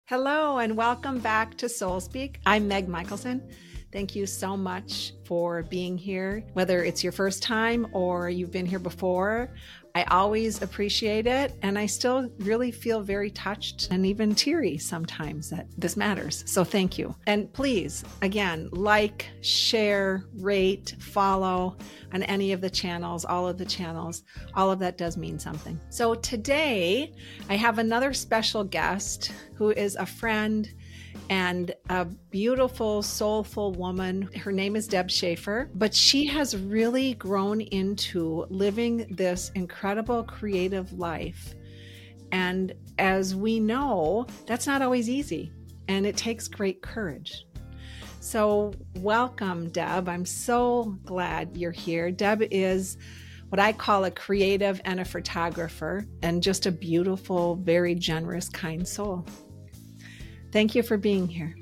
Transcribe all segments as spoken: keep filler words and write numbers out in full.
Hello and welcome back to Soul Speak. I'm Meg Michelson. Thank you so much for being here. Whether it's your first time or you've been here before, I always appreciate it. And I still really feel very touched and even teary sometimes that this matters. So thank you. And please, again, like, share, rate, follow on any of the channels, all of the channels. All of that does mean something. So today I have another special guest who is a friend and a beautiful, soulful woman. Her name is Deb Schaefer, but she has really grown into living this incredible creative life. And as we know, that's not always easy, and it takes great courage. So welcome, Deb. I'm so glad you're here. Deb is what I call a creative and a photographer, and just a beautiful, very generous, kind soul. Thank you for being here.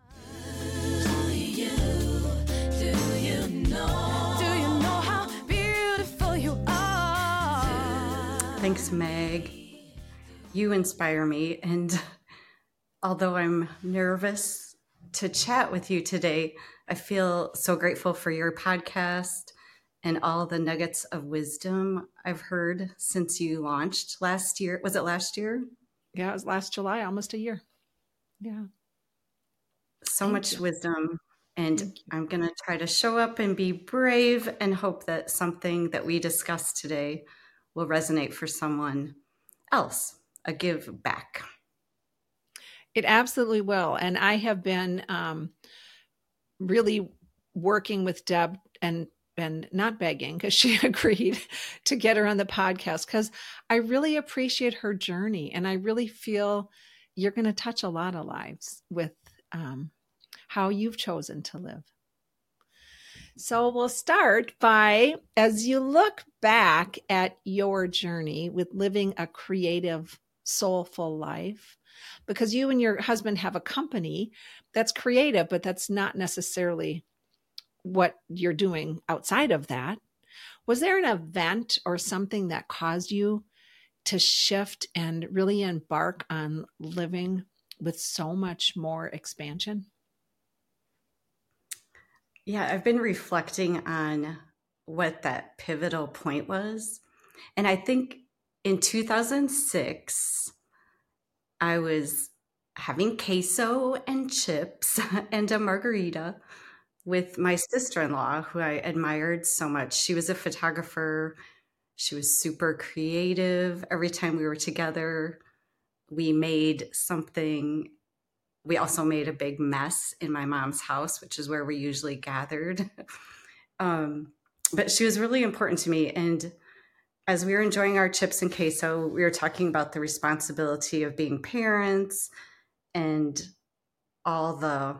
Thanks, Meg. You inspire me. And although I'm nervous to chat with you today, I feel so grateful for your podcast and all the nuggets of wisdom I've heard since you launched last year. Was it last year? Yeah, it was last July, almost a year. Yeah. So Thank much you. wisdom. And I'm going to try to show up and be brave and hope that something that we discussed today will resonate for someone else, a give back. It absolutely will. And I have been um, really working with Deb and and not begging, because she agreed to get her on the podcast, because I really appreciate her journey. And I really feel you're going to touch a lot of lives with um, how you've chosen to live. So we'll start by, as you look back at your journey with living a creative, soulful life, because you and your husband have a company that's creative, but that's not necessarily what you're doing outside of that. Was there an event or something that caused you to shift and really embark on living with so much more expansion? Yeah, I've been reflecting on what that pivotal point was. And I think in two thousand six, I was having queso and chips and a margarita with my sister-in-law, who I admired so much. She was a photographer. She was super creative. Every time we were together, we made something. We also made a big mess in my mom's house, which is where we usually gathered. um, but she was really important to me. And as we were enjoying our chips and queso, we were talking about the responsibility of being parents and all the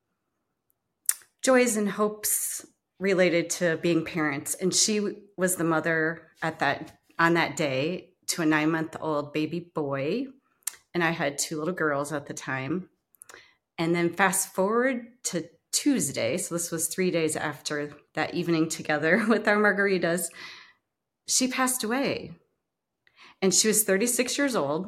joys and hopes related to being parents. And she was the mother at that on that day to a nine-month-old baby boy. And I had two little girls at the time. And then fast forward to Tuesday, so this was three days after that evening together with our margaritas, she passed away. And she was thirty-six years old.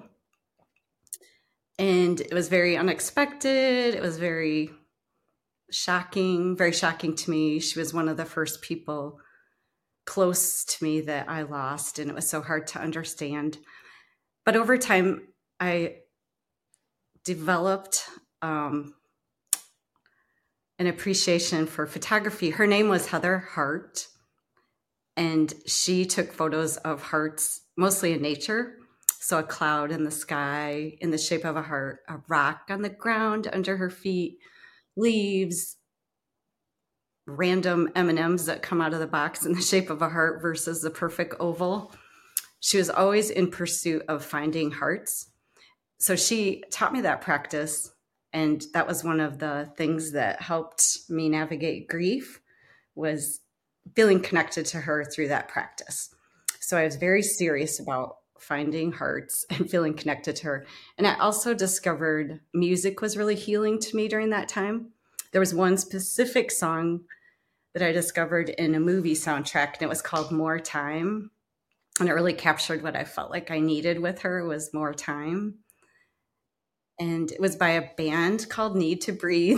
And it was very unexpected. It was very shocking, very shocking to me. She was one of the first people close to me that I lost, and it was so hard to understand. But over time, I developed um, an appreciation for photography. Her name was Heather Hart, and she took photos of hearts, mostly in nature. So a cloud in the sky in the shape of a heart, a rock on the ground under her feet, leaves, random M and M's that come out of the box in the shape of a heart versus the perfect oval. She was always in pursuit of finding hearts. So she taught me that practice. And that was one of the things that helped me navigate grief, was feeling connected to her through that practice. So I was very serious about finding hearts and feeling connected to her. And I also discovered music was really healing to me during that time. There was one specific song that I discovered in a movie soundtrack, and it was called More Time. And it really captured what I felt like I needed with her, was more time. and it was by a band called Need to Breathe.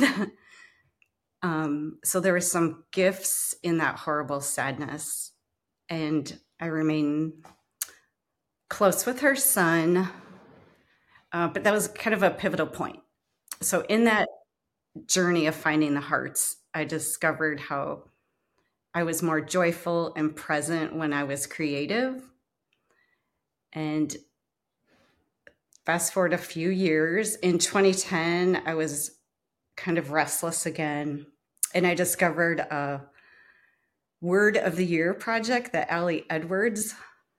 um, so there were some gifts in that horrible sadness, and I remain close with her son. Uh, but that was kind of a pivotal point. So in that journey of finding the hearts, I discovered how I was more joyful and present when I was creative. And fast forward a few years, in twenty ten, I was kind of restless again. And I discovered a Word of the Year project that Allie Edwards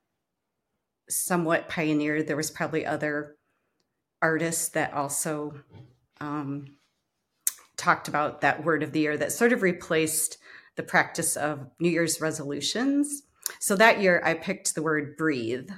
somewhat pioneered. There was probably other artists that also um, talked about that Word of the Year that sort of replaced the practice of New Year's resolutions. So that year I picked the word breathe.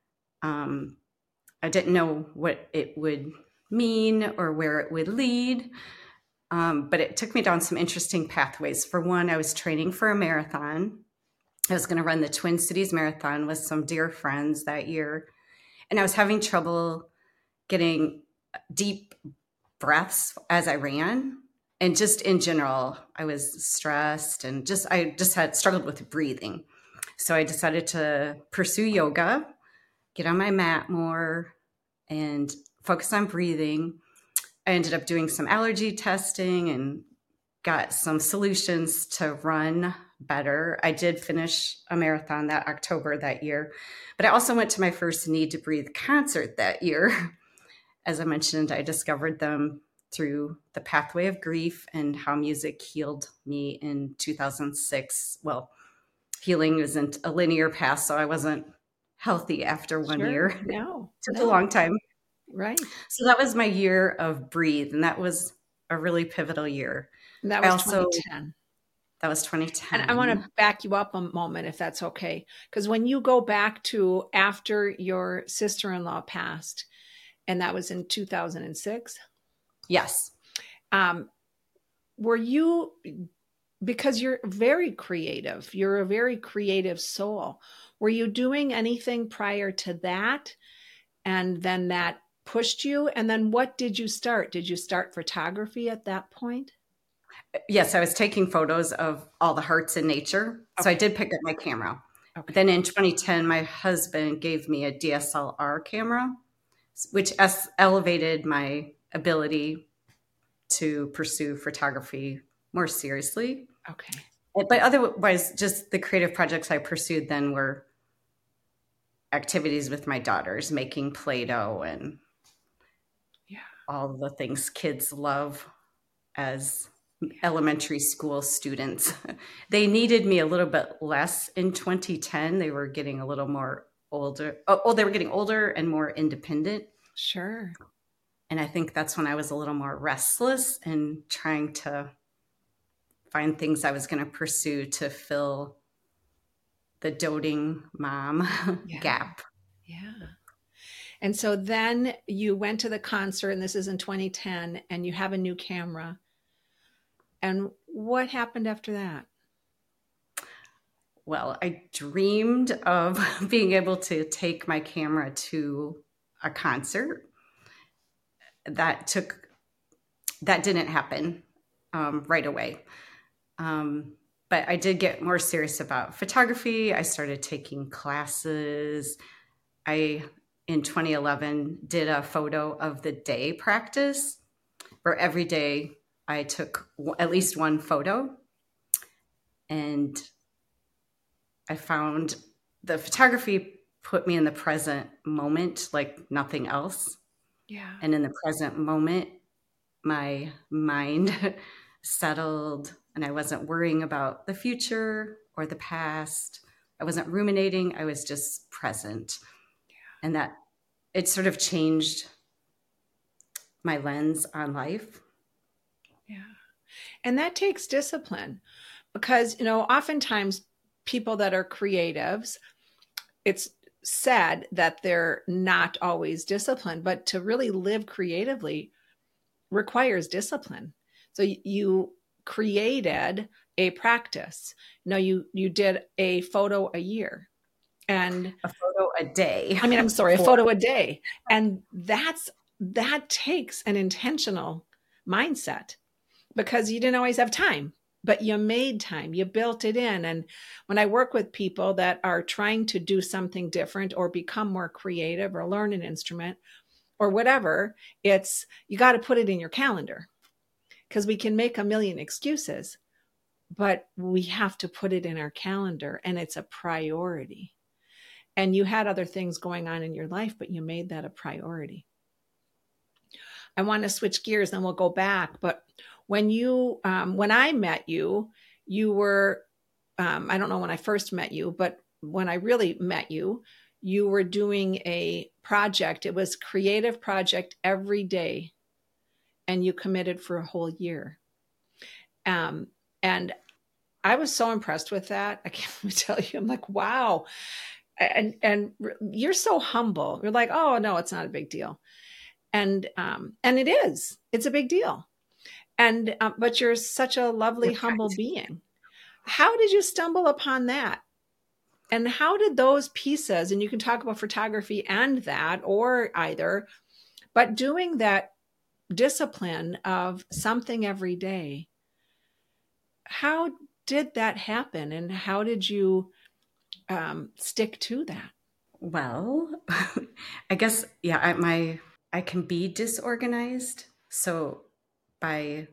Um, I didn't know what it would mean or where it would lead, um, but it took me down some interesting pathways. For one, I was training for a marathon. I was going to run the Twin Cities Marathon with some dear friends that year, and I was having trouble getting deep breaths as I ran. And just in general, I was stressed and just, I just had struggled with breathing. So I decided to pursue yoga, get on my mat more, and focus on breathing. I ended up doing some allergy testing and got some solutions to run better. I did finish a marathon that October that year, but I also went to my first Need to Breathe concert that year. As I mentioned, I discovered them through the pathway of grief and how music healed me in two thousand six. Well, healing isn't a linear path, so I wasn't healthy after one Sure. year. No, It took no. a long time. Right. So that was my year of breathe, and that was a really pivotal year. And that I was also, twenty ten. that was twenty ten. And I want to back you up a moment, if that's okay. Because when you go back to after your sister-in-law passed, and that was in two thousand six. Yes. Um, were you, because you're very creative, you're a very creative soul. Were you doing anything prior to that? And then that pushed you? And then what did you start? Did you start photography at that point? Yes, I was taking photos of all the hearts in nature. Okay. So I did pick up my camera. Okay. But then in twenty ten, my husband gave me a D S L R camera, which es- elevated my ability to pursue photography more seriously. Okay. But otherwise, just the creative projects I pursued then were activities with my daughters, making Play-Doh and yeah, all the things kids love as elementary school students. They needed me a little bit less in twenty ten. They were getting a little more older. Oh, oh, they were getting older and more independent. Sure. And I think that's when I was a little more restless and trying to find things I was going to pursue to fill the doting mom yeah. gap. Yeah. And so then you went to the concert, and this is in twenty ten, and you have a new camera. And what happened after that? Well, I dreamed of being able to take my camera to a concert. That took, that didn't happen um, right away. Um, but I did get more serious about photography. I started taking classes. I, in twenty eleven, did a photo of the day practice where every day I took at least one photo, and I found the photography put me in the present moment like nothing else. Yeah. And in the present moment, my mind settled, and I wasn't worrying about the future or the past. I wasn't ruminating. I was just present. Yeah. And that it sort of changed my lens on life. Yeah. And that takes discipline, because, you know, oftentimes people that are creatives, it's said that they're not always disciplined, but to really live creatively requires discipline. So you created a practice. No, you, you did a photo a year, and a photo a day. I mean, I'm sorry, a photo a day. And that's that takes an intentional mindset, because you didn't always have time, but you made time, you built it in. And when I work with people that are trying to do something different or become more creative or learn an instrument or whatever, it's, you got to put it in your calendar, because we can make a million excuses, but we have to put it in our calendar, and it's a priority. And you had other things going on in your life, but you made that a priority. I want to switch gears and we'll go back. But when you, um, when I met you, you were, um, I don't know when I first met you, but when I really met you, you were doing a project. It was creative project every day. And you committed for a whole year. Um, and I was so impressed with that. I can't even tell you. I'm like, wow. And, and you're so humble. You're like, oh no, it's not a big deal. And, um, and it is, it's a big deal. And, um, but you're such a lovely, You're humble right. being. How did you stumble upon that? And how did those pieces, and you can talk about photography and that, or either, but doing that discipline of something every day, how did that happen? And how did you um, stick to that? Well, I guess, yeah, I, my, I can be disorganized. So by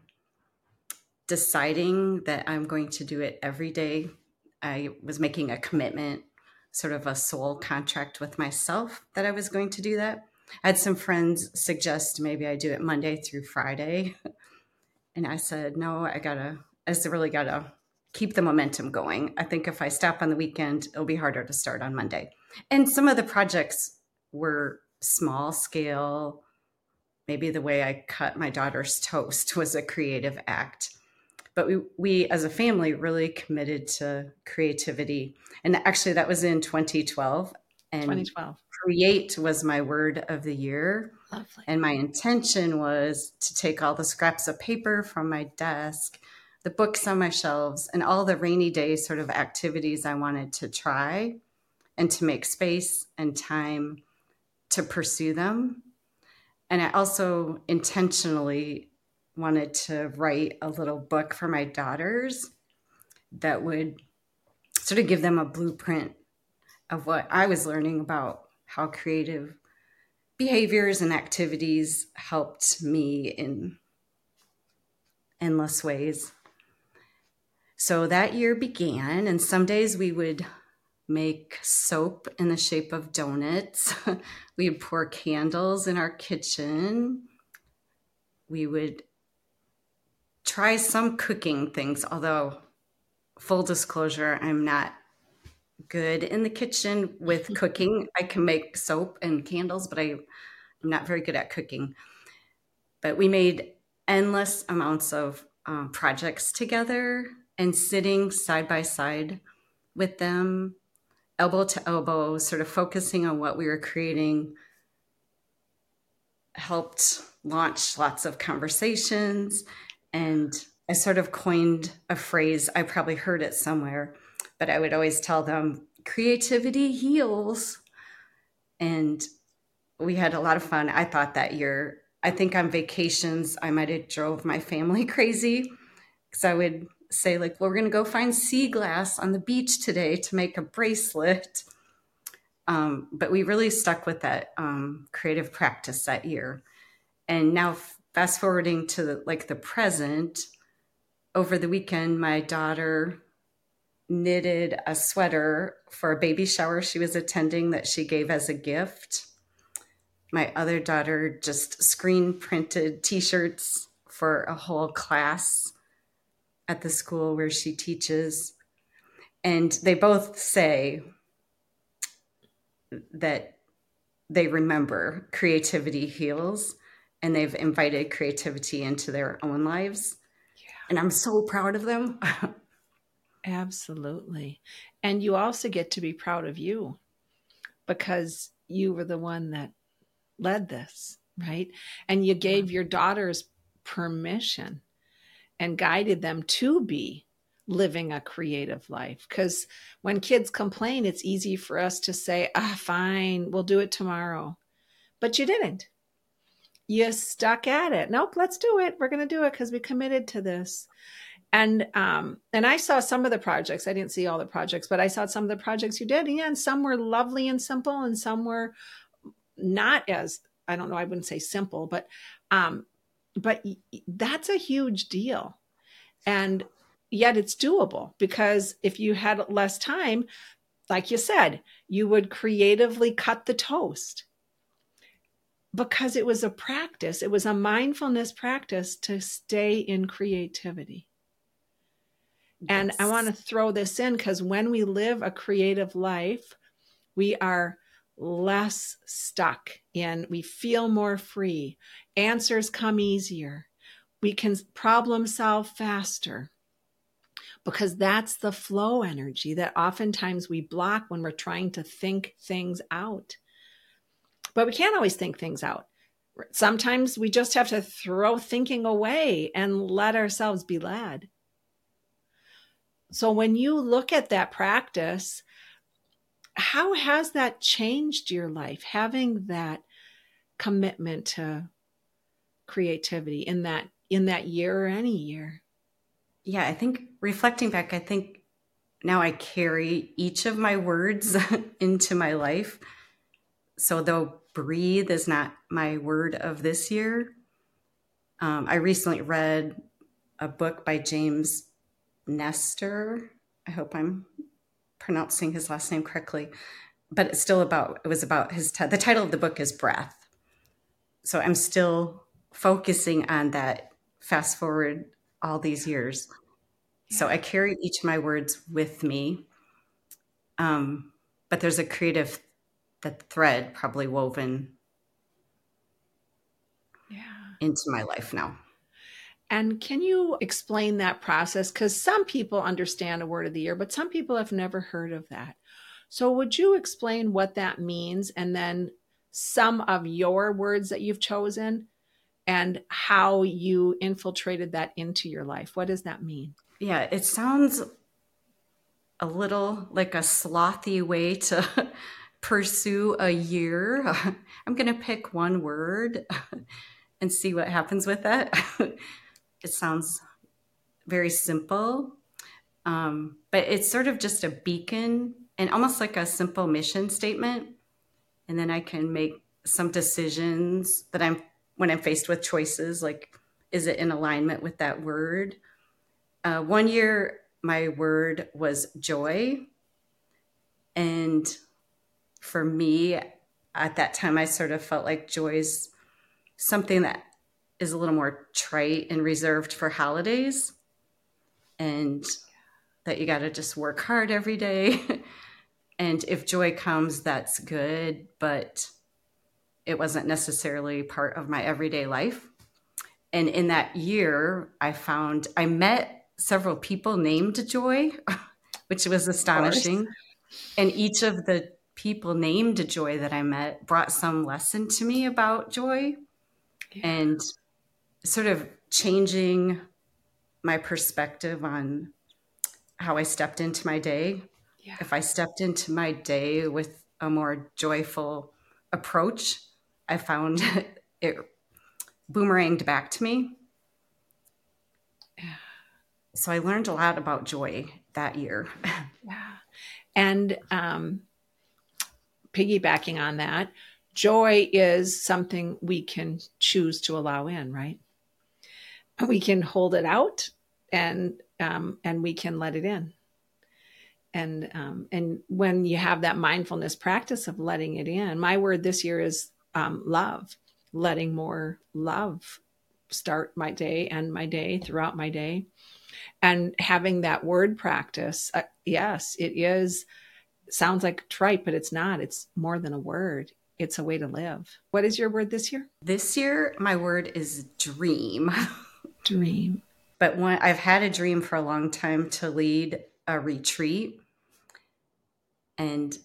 deciding that I'm going to do it every day, I was making a commitment, sort of a soul contract with myself that I was going to do that. I had some friends suggest maybe I do it Monday through Friday. And I said, no, I gotta, I just really gotta keep the momentum going. I think if I stop on the weekend, it'll be harder to start on Monday. And some of the projects were small scale. Maybe the way I cut my daughter's toast was a creative act. But we, we as a family really committed to creativity. And actually that was in twenty twelve. And twenty twelve. Create was my word of the year. Lovely. And my intention was to take all the scraps of paper from my desk, the books on my shelves, and all the rainy day sort of activities I wanted to try, and to make space and time to pursue them. And I also intentionally wanted to write a little book for my daughters that would sort of give them a blueprint of what I was learning about how creative behaviors and activities helped me in endless ways. So that year began, and some days we would make soap in the shape of donuts. We would pour candles in our kitchen. We would try some cooking things, although full disclosure, I'm not good in the kitchen with cooking. I can make soap and candles, but I, I'm not very good at cooking. But we made endless amounts of um, projects together, and sitting side by side with them, elbow to elbow, sort of focusing on what we were creating, helped launch lots of conversations. And I sort of coined a phrase, I probably heard it somewhere, but I would always tell them, creativity heals. And we had a lot of fun, I thought, that year. I think on vacations, I might have drove my family crazy, because I would say, like, well, we're going to go find sea glass on the beach today to make a bracelet. Um, but we really stuck with that um, creative practice that year. And now fast forwarding to the, like the present, over the weekend, my daughter knitted a sweater for a baby shower she was attending that she gave as a gift. My other daughter just screen printed t-shirts for a whole class at the school where she teaches. And they both say that they remember creativity heals, and they've invited creativity into their own lives. Yeah. And I'm so proud of them. Absolutely. And you also get to be proud of you, because you were the one that led this, right? And you gave your daughters permission and guided them to be living a creative life. Because when kids complain, it's easy for us to say, ah, fine, we'll do it tomorrow. But you didn't. you stuck at it. Nope, let's do it. We're going to do it because we committed to this. And um, and I saw some of the projects. I didn't see all the projects, but I saw some of the projects you did. Yeah, and some were lovely and simple, and some were not as, I don't know, I wouldn't say simple, but um, but that's a huge deal. And yet it's doable, because if you had less time, like you said, you would creatively cut the toast, because it was a practice. It was a mindfulness practice to stay in creativity. Yes. And I want to throw this in, because when we live a creative life, we are less stuck in, we feel more free. Answers come easier. We can problem solve faster, because that's the flow energy that oftentimes we block when we're trying to think things out. But we can't always think things out. Sometimes we just have to throw thinking away and let ourselves be led. So when you look at that practice, how has that changed your life, having that commitment to creativity in that in that year or any year? Yeah, I think reflecting back, I think now I carry each of my words into my life. So though breathe is not my word of this year, um, I recently read a book by James Nestor. I hope I'm pronouncing his last name correctly, but it's still about, it was about his, t- the title of the book is Breath. So I'm still focusing on that, fast forward all these years. Yeah. So I carry each of my words with me. Um, but there's a creative that thread probably woven yeah. into my life now. And can you explain that process? Because some people understand a word of the year, but some people have never heard of that. So would you explain what that means, and then some of your words that you've chosen and how you infiltrated that into your life? What does that mean? Yeah, it sounds a little like a slothy way to pursue a year. I'm going to pick one word and see what happens with it. It sounds very simple, um, but it's sort of just a beacon and almost like a simple mission statement. And then I can make some decisions that I'm, when I'm faced with choices, like, is it in alignment with that word? Uh, one year, my word was joy. And for me, at that time, I sort of felt like joy is something that is a little more trite and reserved for holidays, and that you got to just work hard every day. And if joy comes, that's good, but it wasn't necessarily part of my everyday life. And in that year, I found, I met several people named Joy, which was astonishing. And each of the people named Joy that I met brought some lesson to me about joy, yeah. And sort of changing my perspective on how I stepped into my day. Yeah. If I stepped into my day with a more joyful approach, I found it boomeranged back to me. Yeah. So I learned a lot about joy that year. Yeah. And um, piggybacking on that, joy is something we can choose to allow in, right? We can hold it out, and um, and we can let it in. And um, and when you have that mindfulness practice of letting it in, my word this year is um, love, letting more love start my day and my day throughout my day. And having that word practice, uh, yes, it is, sounds like trite, but it's not. It's more than a word. It's a way to live. What is your word this year? This year, my word is dream. Dream. But when, I've had a dream for a long time to lead a retreat. And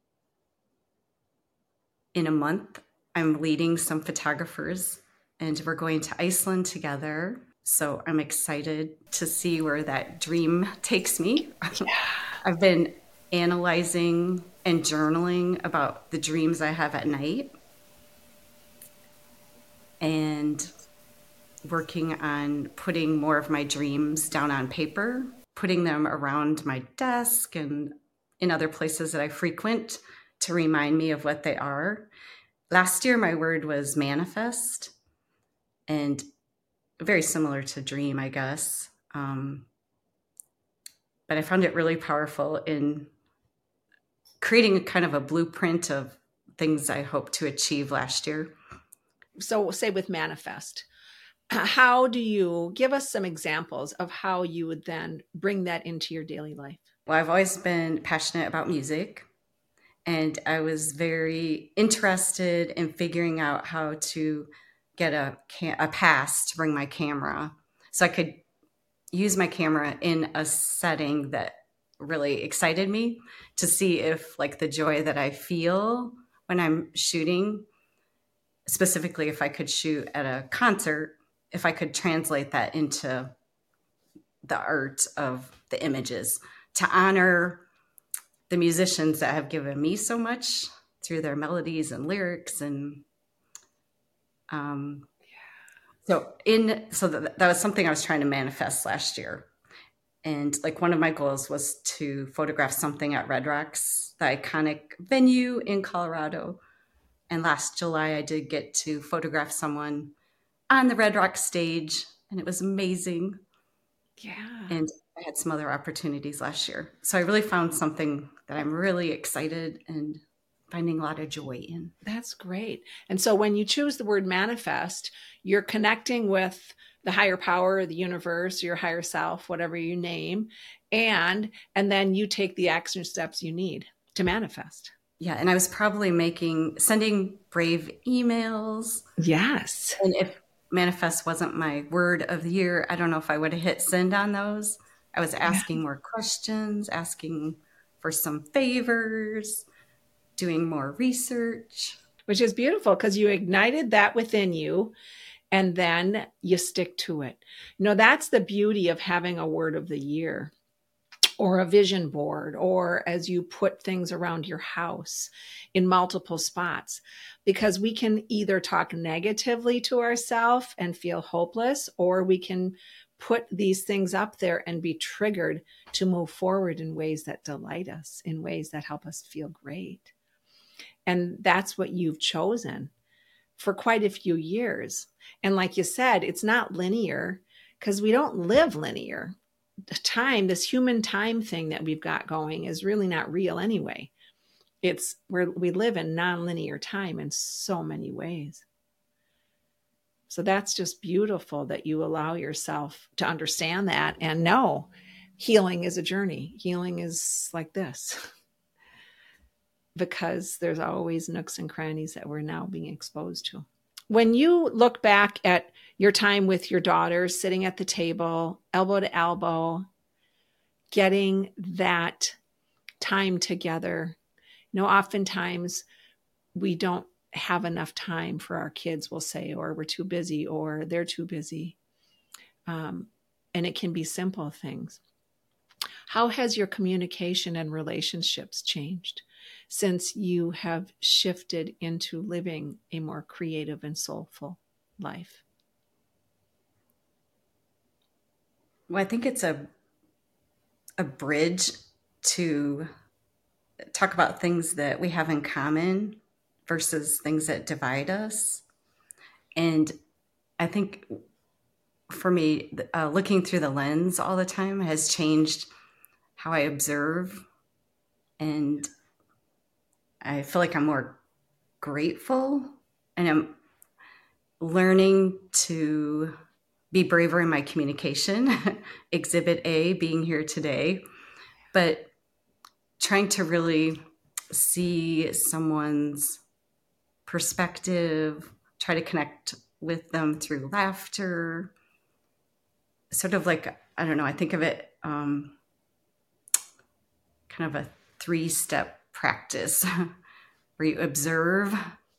in a month, I'm leading some photographers, and we're going to Iceland together. So I'm excited to see where that dream takes me. Yeah. I've been analyzing and journaling about the dreams I have at night. and working on putting more of my dreams down on paper, putting them around my desk and in other places that I frequent to remind me of what they are. Last year, my word was manifest, and very similar to dream, I guess. Um, but I found it really powerful in creating a kind of a blueprint of things I hope to achieve last year. So say with manifest, how do you give us some examples of how you would then bring that into your daily life? Well, I've always been passionate about music, and I was very interested in figuring out how to get a, a pass to bring my camera so I could use my camera in a setting that really excited me, to see if like the joy that I feel when I'm shooting, specifically if I could shoot at a concert, if I could translate that into the art of the images to honor the musicians that have given me so much through their melodies and lyrics. And um, so in, so that, that was something I was trying to manifest last year. And like one of my goals was to photograph something at Red Rocks, the iconic venue in Colorado. And last July, I did get to photograph someone on the Red Rocks stage, and it was amazing. Yeah. And I had some other opportunities last year. So I really found something that I'm really excited and finding a lot of joy in. That's great. And so when you choose the word manifest, you're connecting with the higher power, the universe, your higher self, whatever you name, and and then you take the action steps you need to manifest. Yeah, and I was probably making, sending brave emails. Yes. And if manifest wasn't my word of the year, I don't know if I would have hit send on those. I was asking yeah. more questions, asking for some favors, doing more research. Which is beautiful because you ignited that within you and then you stick to it. You know, that's the beauty of having a word of the year or a vision board, or as you put things around your house in multiple spots, because we can either talk negatively to ourselves and feel hopeless, or we can put these things up there and be triggered to move forward in ways that delight us, in ways that help us feel great. And that's what you've chosen for quite a few years. And like you said, it's not linear because we don't live linear. The time, this human time thing that we've got going is really not real anyway. It's where we live in nonlinear time in so many ways. So that's just beautiful that you allow yourself to understand that and know healing is a journey. Healing is like this. Because there's always nooks and crannies that we're now being exposed to. When you look back at your time with your daughters, sitting at the table, elbow to elbow, getting that time together, you know, oftentimes we don't have enough time for our kids, we'll say, or we're too busy, or they're too busy. Um, and it can be simple things. How has your communication and relationships changed since you have shifted into living a more creative and soulful life? Well, I think it's a a bridge to talk about things that we have in common versus things that divide us. And I think for me, uh, looking through the lens all the time has changed how I observe, and I feel like I'm more grateful, and I'm learning to be braver in my communication. Exhibit A, being here today, but trying to really see someone's perspective, try to connect with them through laughter, sort of like, I don't know, I think of it um, kind of a three-step practice where you observe,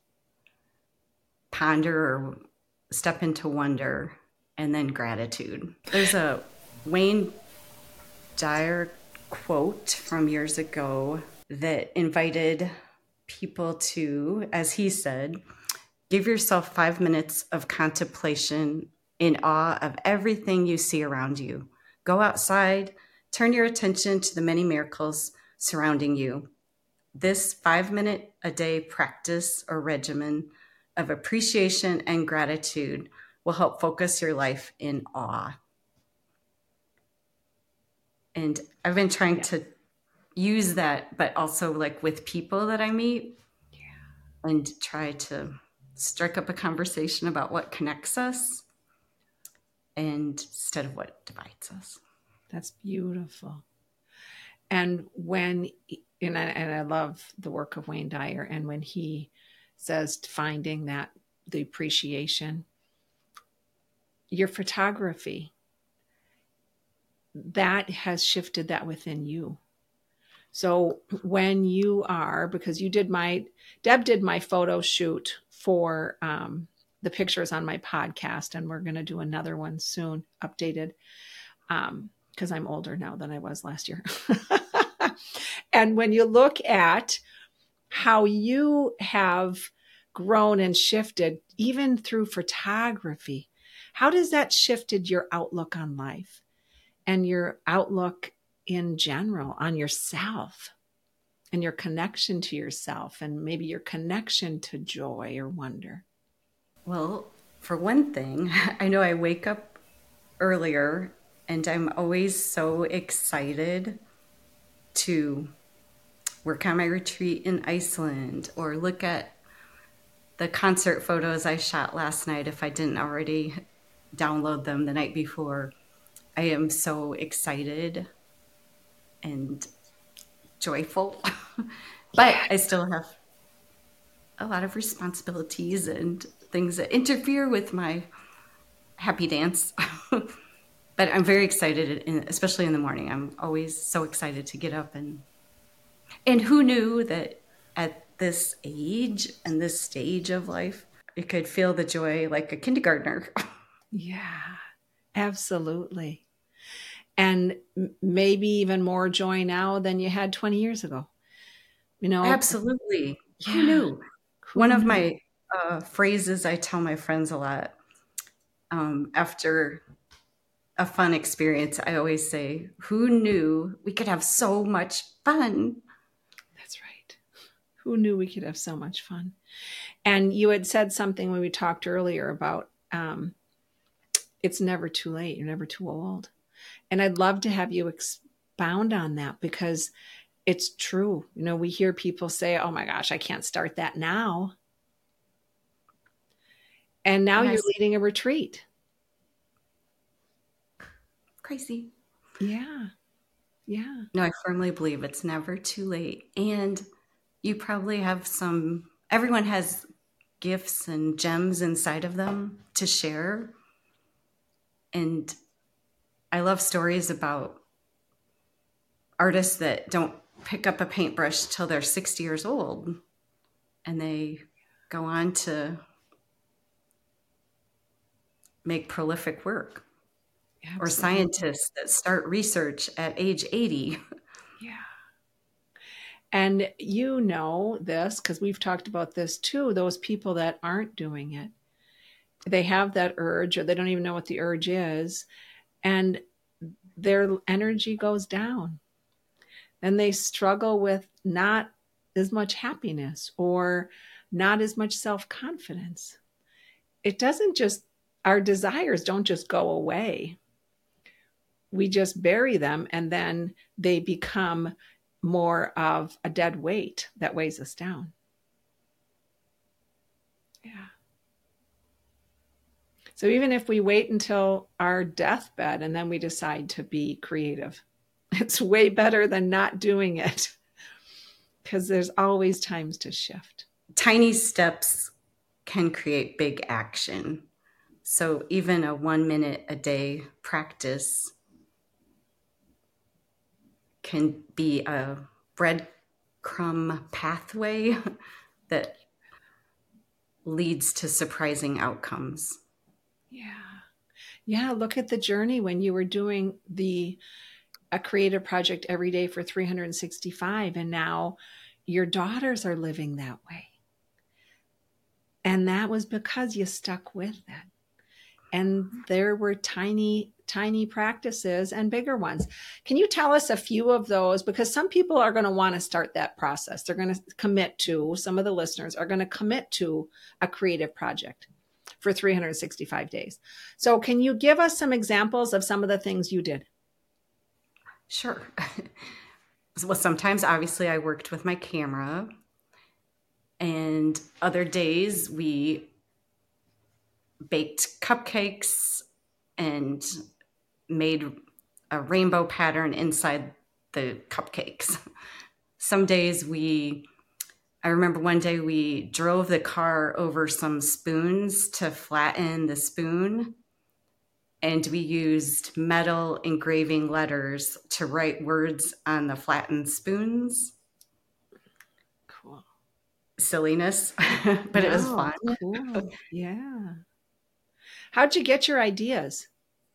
ponder, or step into wonder, and then gratitude. There's a Wayne Dyer quote from years ago that invited people to, as he said, Give yourself five minutes of contemplation in awe of everything you see around you. Go outside, turn your attention to the many miracles surrounding you. This five minute a day practice or regimen of appreciation and gratitude will help focus your life in awe. And I've been trying yeah. to use that, but also like with people that I meet yeah. and try to strike up a conversation about what connects us and instead of what divides us. That's beautiful. And when, and I, and I love the work of Wayne Dyer, and when he says finding that, the appreciation, your photography, that has shifted that within you. So when you are, because you did my, Deb did my photo shoot for um, the pictures on my podcast, and we're going to do another one soon, updated, um, because I'm older now than I was last year. And when you look at how you have grown and shifted, even through photography, how does that shifted your outlook on life and your outlook in general on yourself and your connection to yourself and maybe your connection to joy or wonder? Well, for one thing, I know I wake up earlier and I'm always so excited to work on my retreat in Iceland or look at the concert photos I shot last night if I didn't already download them the night before. I am so excited and joyful, but I still have a lot of responsibilities and things that interfere with my happy dance. But I'm very excited, especially in the morning. I'm always so excited to get up and and who knew that at this age and this stage of life, you could feel the joy like a kindergartner. Yeah, absolutely. And maybe even more joy now than you had twenty years ago. You know, absolutely. Yeah. Who knew? Who One knew? of my uh, phrases I tell my friends a lot um, after a fun experience, I always say, who knew we could have so much fun? That's right. Who knew we could have so much fun? And you had said something when we talked earlier about um, it's never too late. You're never too old. And I'd love to have you expound on that because it's true. You know, we hear people say, oh my gosh, I can't start that now. And now and you're I... leading a retreat. Crazy. Yeah. Yeah. No, I firmly believe it's never too late. And you probably have some, everyone has gifts and gems inside of them to share. And I love stories about artists that don't pick up a paintbrush till they're sixty years old. And they go on to make prolific work. Absolutely. Or scientists that start research at age eighty. Yeah. And you know this because we've talked about this too, those people that aren't doing it. They have that urge or they don't even know what the urge is and their energy goes down. And they struggle with not as much happiness or not as much self-confidence. It doesn't just, our desires don't just go away. We just bury them and then they become more of a dead weight that weighs us down. Yeah. So even if we wait until our deathbed and then we decide to be creative, it's way better than not doing it because there's always times to shift. Tiny steps can create big action. So even a one minute a day practice can be a breadcrumb pathway that leads to surprising outcomes. Yeah. Yeah. Look at the journey when you were doing the a creative project every day for three hundred sixty-five. And now your daughters are living that way. And that was because you stuck with it. And there were tiny, tiny practices and bigger ones. Can you tell us a few of those? Because some people are going to want to start that process. They're going to commit to, some of the listeners are going to commit to a creative project for three hundred sixty-five days. So can you give us some examples of some of the things you did? Sure. Well, sometimes obviously I worked with my camera, and other days we baked cupcakes and made a rainbow pattern inside the cupcakes. Some days we, I remember one day we drove the car over some spoons to flatten the spoon, and we used metal engraving letters to write words on the flattened spoons. Cool. Silliness, but no, it was fun. Cool. Yeah. How'd you get your ideas?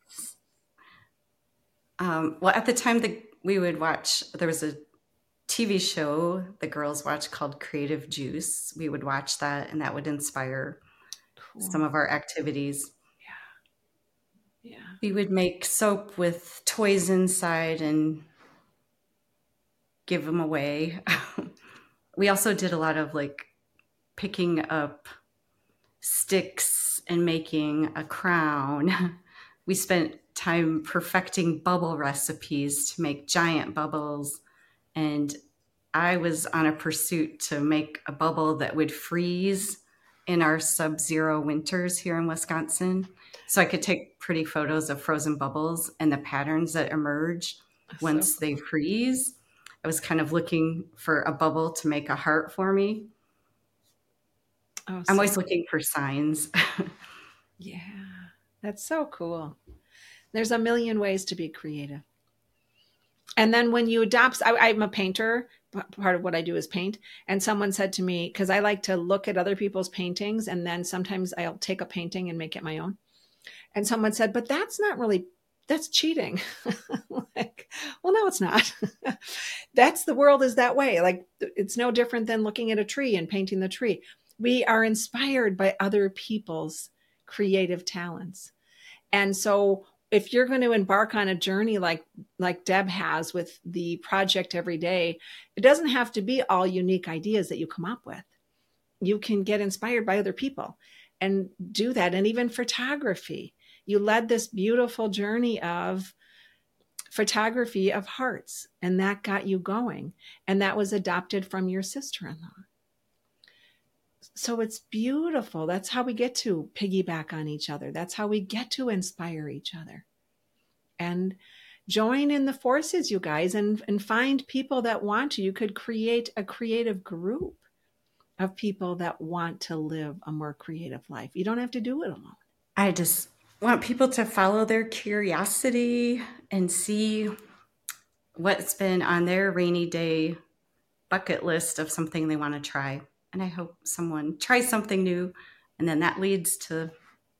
Um, well, at the time that we would watch, there was a T V show the girls watched called Creative Juice. We would watch that, and that would inspire cool. some of our activities. Yeah. Yeah. We would make soap with toys inside and give them away. We also did a lot of like picking up sticks and making a crown. We spent time perfecting bubble recipes to make giant bubbles. And I was on a pursuit to make a bubble that would freeze in our sub-zero winters here in Wisconsin. So I could take pretty photos of frozen bubbles and the patterns that emerge once so cool. they freeze. I was kind of looking for a bubble to make a heart for me. Oh, I'm so always cool. looking for signs. Yeah, that's so cool. There's a million ways to be creative. And then when you adopt, I, I'm a painter. Part of what I do is paint. And someone said to me, because I like to look at other people's paintings, and then sometimes I'll take a painting and make it my own. And someone said, but that's not really, that's cheating. Like, well, no, it's not. That's the world is that way. Like, it's no different than looking at a tree and painting the tree. We are inspired by other people's creative talents. And so if you're going to embark on a journey like, like Deb has with the project every day, it doesn't have to be all unique ideas that you come up with. You can get inspired by other people and do that. And even photography, you led this beautiful journey of photography of hearts, and that got you going. And that was adopted from your sister-in-law. So it's beautiful. That's how we get to piggyback on each other. That's how we get to inspire each other. And join in the forces, you guys, and, and find people that want to. You could create a creative group of people that want to live a more creative life. You don't have to do it alone. I just want people to follow their curiosity and see what's been on their rainy day bucket list of something they want to try. And I hope someone tries something new, and then that leads to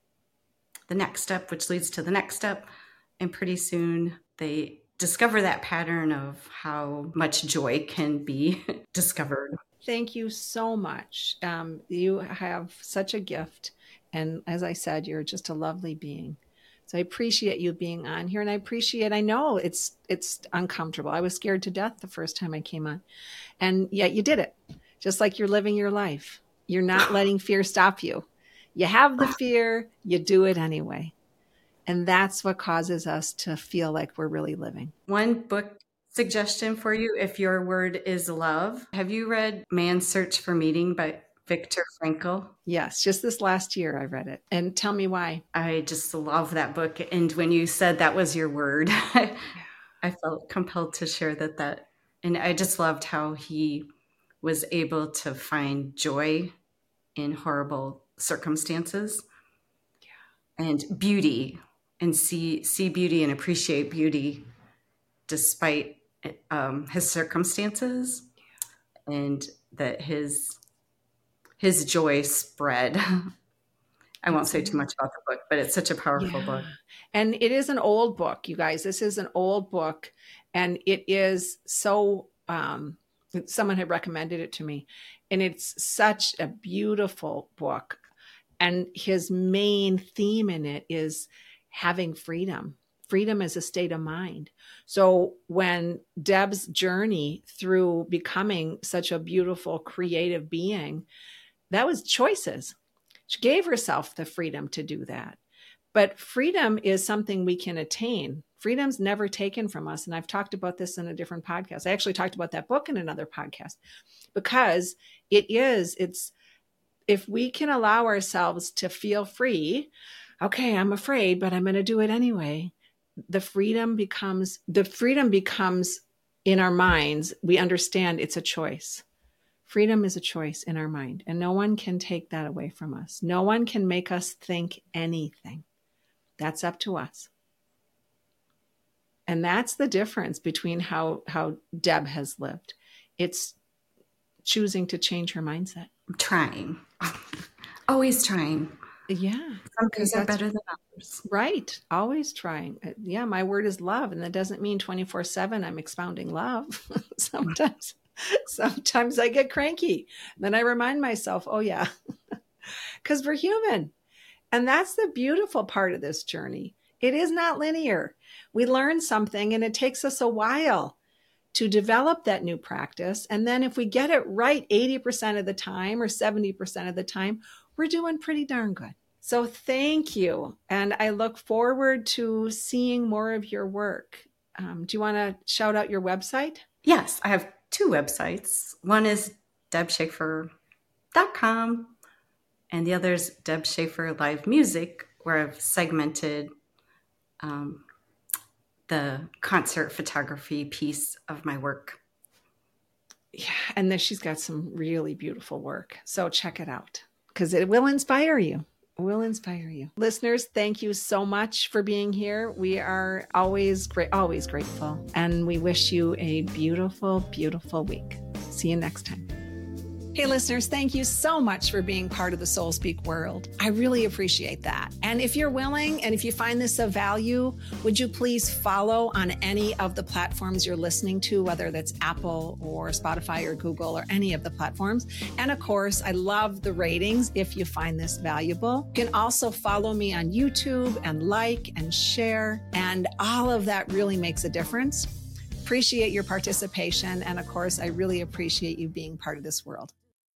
the next step, which leads to the next step. And pretty soon they discover that pattern of how much joy can be discovered. Thank you so much. Um, you have such a gift. And as I said, you're just a lovely being. So I appreciate you being on here. And I appreciate, I know it's, it's uncomfortable. I was scared to death the first time I came on, and yet you did it. Just like you're living your life. You're not letting fear stop you. You have the fear, you do it anyway. And that's what causes us to feel like we're really living. One book suggestion for you, if your word is love. Have you read Man's Search for Meaning by Viktor Frankl? Yes, just this last year I read it. And tell me why. I just love that book. And when you said that was your word, I, I felt compelled to share that, that. And I just loved how he was able to find joy in horrible circumstances. Yeah. And beauty, and see see beauty and appreciate beauty despite um, his circumstances. Yeah. And that his his joy spread. I won't say too much about the book, but it's such a powerful yeah. book. And it is an old book, you guys. This is an old book, and it is so um someone had recommended it to me, and it's such a beautiful book. And his main theme in it is having freedom. Freedom is a state of mind. So when Deb's journey through becoming such a beautiful, creative being, that was choices. She gave herself the freedom to do that. But freedom is something we can attain. Freedom's never taken from us. And I've talked about this in a different podcast. I actually talked about that book in another podcast, because it is, it's, if we can allow ourselves to feel free, okay, I'm afraid, but I'm going to do it anyway. The freedom becomes, the freedom becomes in our minds. We understand it's a choice. Freedom is a choice in our mind, and no one can take that away from us. No one can make us think anything. That's up to us. And that's the difference between how, how Deb has lived. It's choosing to change her mindset. Trying. Always trying. Yeah. Some things are better than others. Right. Always trying. Yeah. My word is love. And that doesn't mean twenty-four seven I'm expounding love. sometimes, sometimes I get cranky. Then I remind myself, oh yeah, because we're human. And that's the beautiful part of this journey. It is not linear. We learn something and it takes us a while to develop that new practice. And then if we get it right eighty percent of the time or seventy percent of the time, we're doing pretty darn good. So thank you. And I look forward to seeing more of your work. Um, do you want to shout out your website? Yes, I have two websites. One is deb schaefer dot com and the other is Deb Schaefer Live Music, where I've segmented um, the concert photography piece of my work. Yeah, and then she's got some really beautiful work. So check it out, because it will inspire you. It will inspire you. Listeners, thank you so much for being here. We are always great, always grateful. And we wish you a beautiful, beautiful week. See you next time. Hey, listeners, thank you so much for being part of the Soul Speak world. I really appreciate that. And if you're willing, and if you find this of value, would you please follow on any of the platforms you're listening to, whether that's Apple or Spotify or Google or any of the platforms. And of course, I love the ratings if you find this valuable. You can also follow me on YouTube and like and share. And all of that really makes a difference. Appreciate your participation. And of course, I really appreciate you being part of this world.